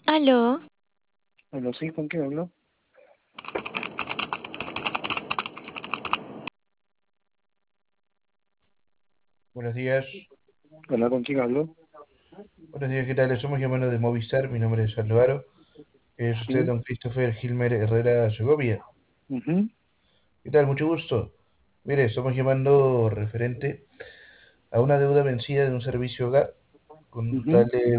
Aló, Bueno, sí, ¿con quién hablo? Buenos días. Hola, ¿con quién hablo? Buenos días, ¿qué tal? Le estamos llamando de Movistar. Mi nombre es Álvaro. Es usted Sí. don Christopher Gilmer Herrera Segovia. Ujú, ¿Qué tal? Mucho gusto. Mire, estamos llamando referente a una deuda vencida de un servicio hogar con un ujú, total de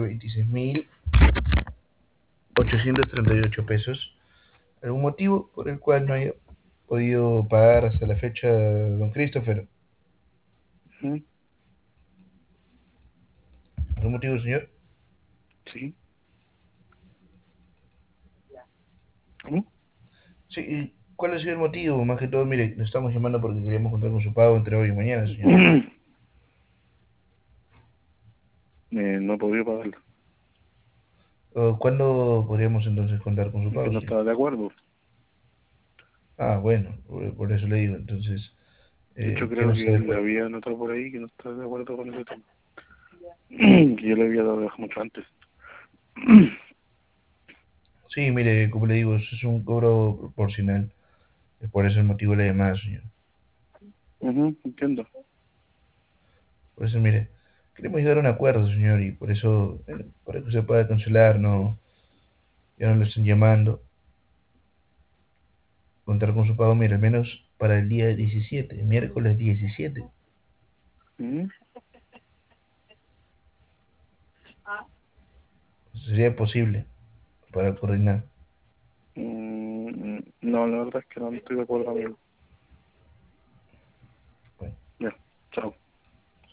26.838 pesos. ¿Algún motivo por el cual no haya podido pagar hasta la fecha, don Christopher? ujú. ¿Algún motivo, señor? Sí. ¿Cómo? Sí, ¿y cuál ha sido el motivo? Más que todo, mire, le estamos llamando porque queríamos contar con su pago entre hoy y mañana, señor. No he podido pagarlo, ¿Cuándo podríamos entonces contar con su es que pago, no señor? estaba de acuerdo. Ah, bueno, por eso le digo. Entonces, De hecho, ¿qué creo no que está de le acuerdo? había notado por ahí que no estaba de acuerdo con ese tema. Que yo le había dado de baja mucho antes. Sí, mire, como le digo, eso es un cobro proporcional. Es por eso el motivo de la llamada, señor. Ujú, entiendo. Por eso, mire, queremos llegar a un acuerdo, señor, y por eso, para que se pueda cancelar, no, ya no lo estén llamando, contar con su pago, mire, al menos para el día 17, miércoles 17. Ujú. Sería posible para coordinar. No, la verdad es que no estoy de acuerdo, amigo. Bueno. Ya, chao.